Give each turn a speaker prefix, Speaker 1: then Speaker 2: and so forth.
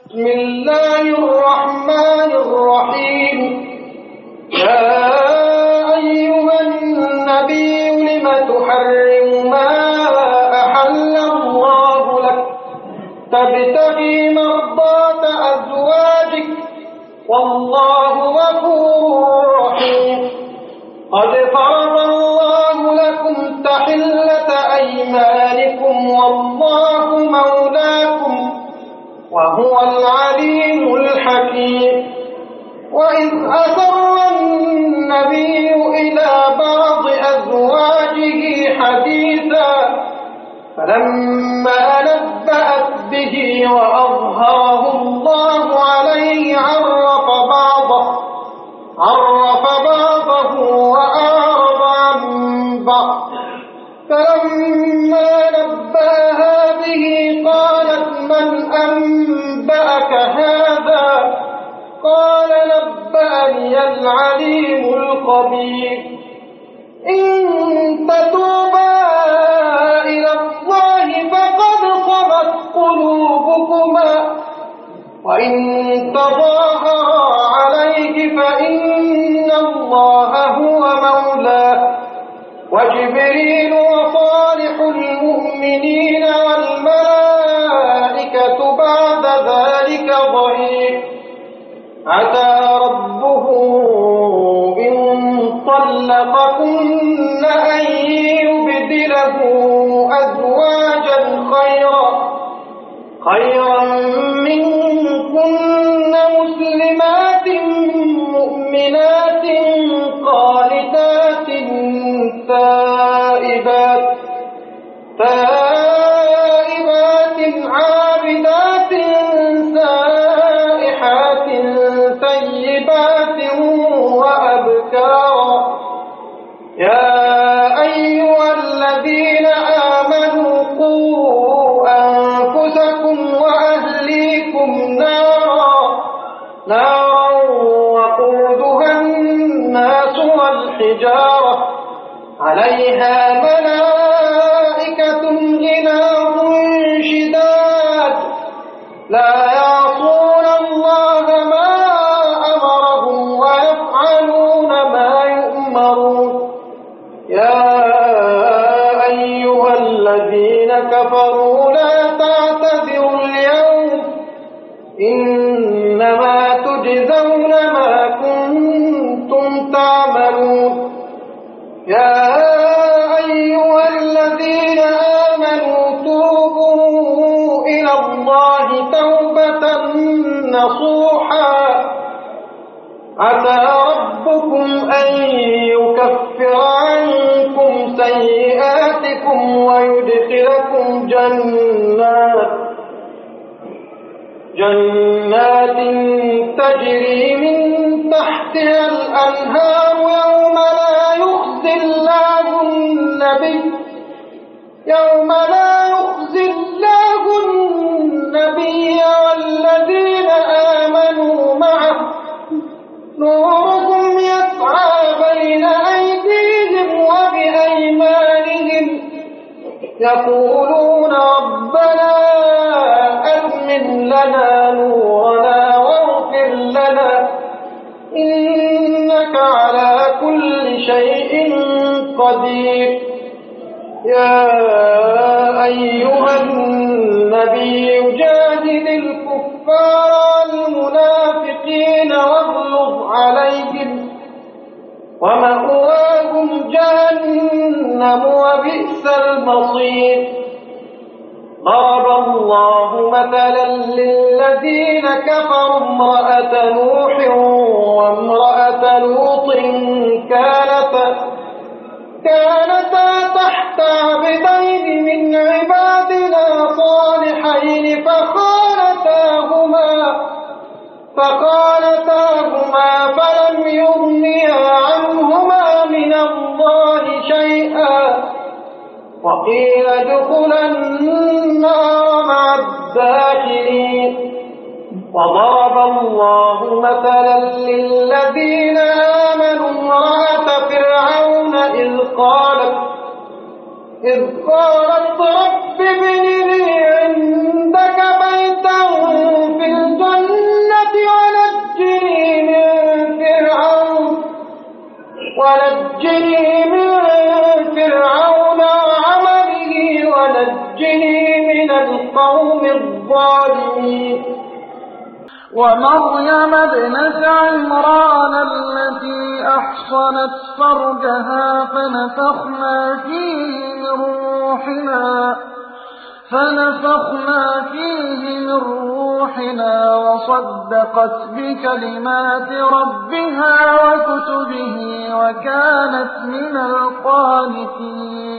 Speaker 1: بسم الله الرحمن الرحيم. يا أيها النبي لم تحرم ما أحل الله لك تبتغي مرضات أزواجك والله غفور رحيم. قد فرض الله لكم تحلة أيمانكم والله مولاكم وهو العليم الحكيم. وإذ أسر النبي إلى بعض أزواجه حديثا فلما نبأت به وأظهره الله عليه عرف بعضه وأعرض عن بعض. فلما نبأها به قالت من أنبأك هذا؟ قال نبأني العليم الخبير. إن تتوبا إلى الله فقد صغت قلوبكما وإن تظاهرا عليه فإن الله هو مولاه وجبريل وصالح المؤمنين والملائكة بعد ذلك ظهير. عسى ربه إن طلقكن أن يبدله أزواجا خيرا منكن مسلمات مؤمنات قانتات تائبات عابدات سائحات ثيبات وأبكارا. يا أيها الذين آمنوا قوا أنفسكم وأهليكم نارا وقودها الناس والحجارة عليها ملائكة غلاظ شداد لا يعصون الله ما أمرهم ويفعلون ما يؤمرون. يا أيها الذين كفروا لا تعتذروا اليوم إنما تجزون ما كنتم تعملون. يا أيها الذين آمنوا توبوا إلى الله توبة نصوحا عسى ربكم أن يكفر عنكم سيئاتكم ويدخلكم جنات تجري من تحتها الأنهار يوم لا يخزي الله النبي والذين آمنوا معه نورهم يسعى بين أيديهم وبأيمانهم يقولون ربنا أتمم لنا نورنا واغفر لنا إنك على كل شيء قدير. يا أيها النبي جاهد الكفار والمنافقين واغلظ عليهم ومأواهم جهنم وبئس المصير. ضرب الله مثلا للذين كفروا امرأة نوح وامرأة لوط كانتا تحت عبدين من عبادنا صالحين فخانتاهما فلم يغنيا عنهما من الله شيئا وقيل ادخلا النار مع الداخلين. وضرب الله مثلا للذين آمنوا امرأة فرعون إذ قالت رب ابن لي عندك بيتا في الجنة ونجني من القوم الظالمين.
Speaker 2: ومريم ابنة عمران التي أحصنت فرجها فنفخنا فيه من روحنا وصدقت بكلمات ربها وكتبه وكانت من القانتين.